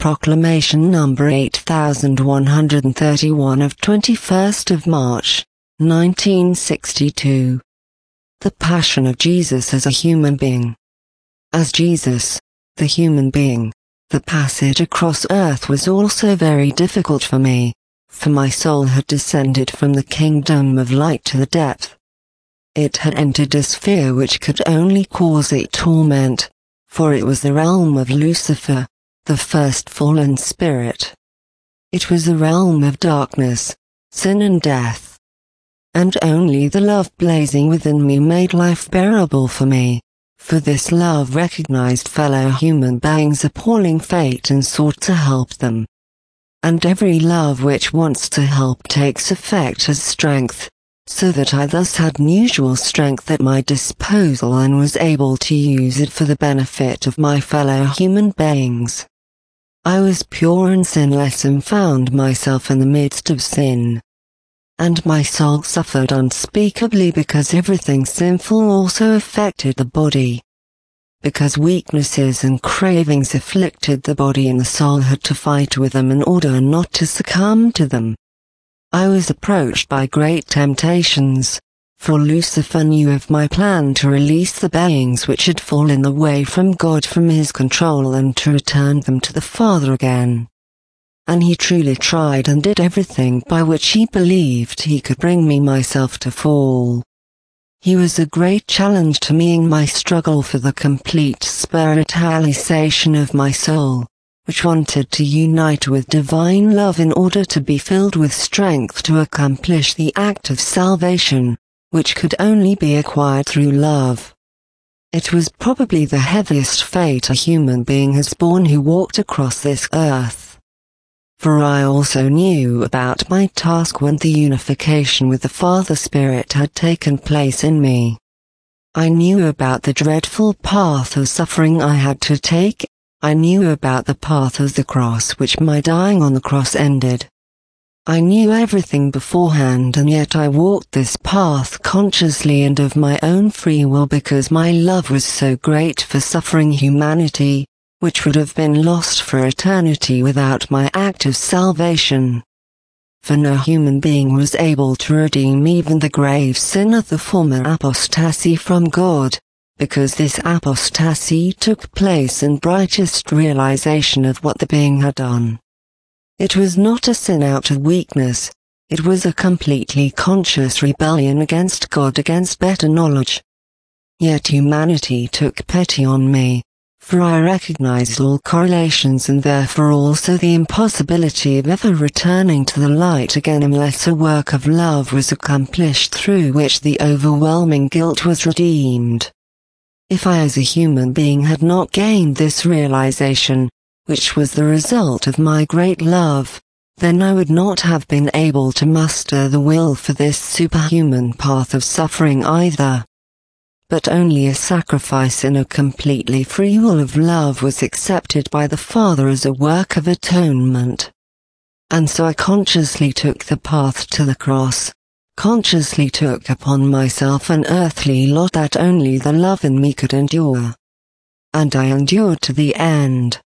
Proclamation number 8131 of 21st of March, 1962. The Passion of Jesus as a human being. As Jesus, the human being, the passage across earth was also very difficult for me, for my soul had descended from the kingdom of light to the depth. It had entered a sphere which could only cause it torment, for it was the realm of Lucifer, the first fallen spirit. It was the realm of darkness, sin and death. And only the love blazing within me made life bearable for me, for this love recognized fellow human beings' appalling fate and sought to help them. And every love which wants to help takes effect as strength, so that I thus had unusual strength at my disposal and was able to use it for the benefit of my fellow human beings. I was pure and sinless and found myself in the midst of sin. And my soul suffered unspeakably because everything sinful also affected the body. Because weaknesses and cravings afflicted the body and the soul had to fight with them in order not to succumb to them. I was approached by great temptations, for Lucifer knew of my plan to release the beings which had fallen away from God from his control and to return them to the Father again. And he truly tried and did everything by which he believed he could bring me myself to fall. He was a great challenge to me in my struggle for the complete spiritualization of my soul, which wanted to unite with divine love in order to be filled with strength to accomplish the act of salvation, which could only be acquired through love. It was probably the heaviest fate a human being has borne who walked across this earth. For I also knew about my task when the unification with the Father Spirit had taken place in me. I knew about the dreadful path of suffering I had to take. I knew about the path of the cross which my dying on the cross ended. I knew everything beforehand, and yet I walked this path consciously and of my own free will because my love was so great for suffering humanity, which would have been lost for eternity without my act of salvation. For no human being was able to redeem even the grave sin of the former apostasy from God, because this apostasy took place in brightest realization of what the being had done. It was not a sin out of weakness, it was a completely conscious rebellion against God, against better knowledge. Yet humanity took pity on me, for I recognized all correlations and therefore also the impossibility of ever returning to the light again unless a work of love was accomplished through which the overwhelming guilt was redeemed. If I as a human being had not gained this realization, which was the result of my great love, then I would not have been able to muster the will for this superhuman path of suffering either. But only a sacrifice in a completely free will of love was accepted by the Father as a work of atonement. And so I consciously took the path to the cross, consciously took upon myself an earthly lot that only the love in me could endure. And I endured to the end.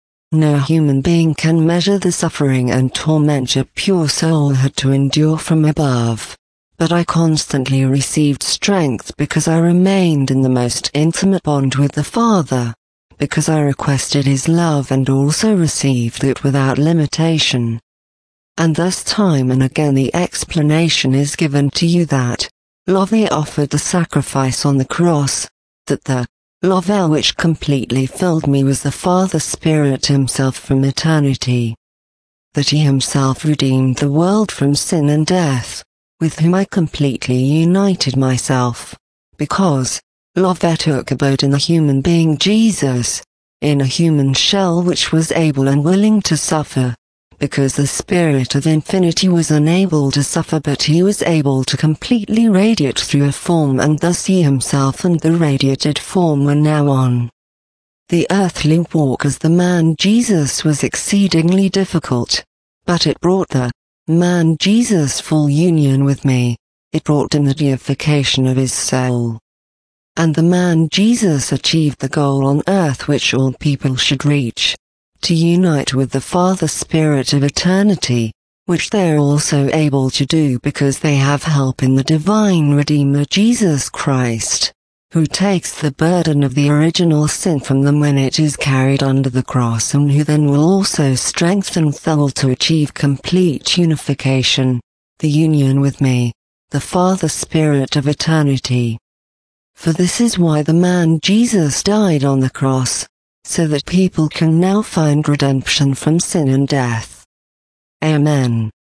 No human being can measure the suffering and torment a pure soul had to endure from above. But I constantly received strength because I remained in the most intimate bond with the Father, because I requested His love and also received it without limitation. And thus time and again the explanation is given to you that love offered the sacrifice on the cross, that the love which completely filled me was the Father Spirit Himself from eternity, that He Himself redeemed the world from sin and death, with whom I completely united myself, because love took abode in the human being Jesus, in a human shell which was able and willing to suffer, because the Spirit of Infinity was unable to suffer but He was able to completely radiate through a form, and thus He Himself and the radiated form were now on the earthly walk as the man Jesus was exceedingly difficult, but it brought the man Jesus full union with me, it brought him the deification of his soul. And the man Jesus achieved the goal on earth which all people should reach, to unite with the Father Spirit of eternity, which they are also able to do because they have help in the divine Redeemer Jesus Christ, who takes the burden of the original sin from them when it is carried under the cross, and who then will also strengthen them to achieve complete unification, the union with me, the Father Spirit of eternity. For this is why the man Jesus died on the cross, so that people can now find redemption from sin and death. Amen.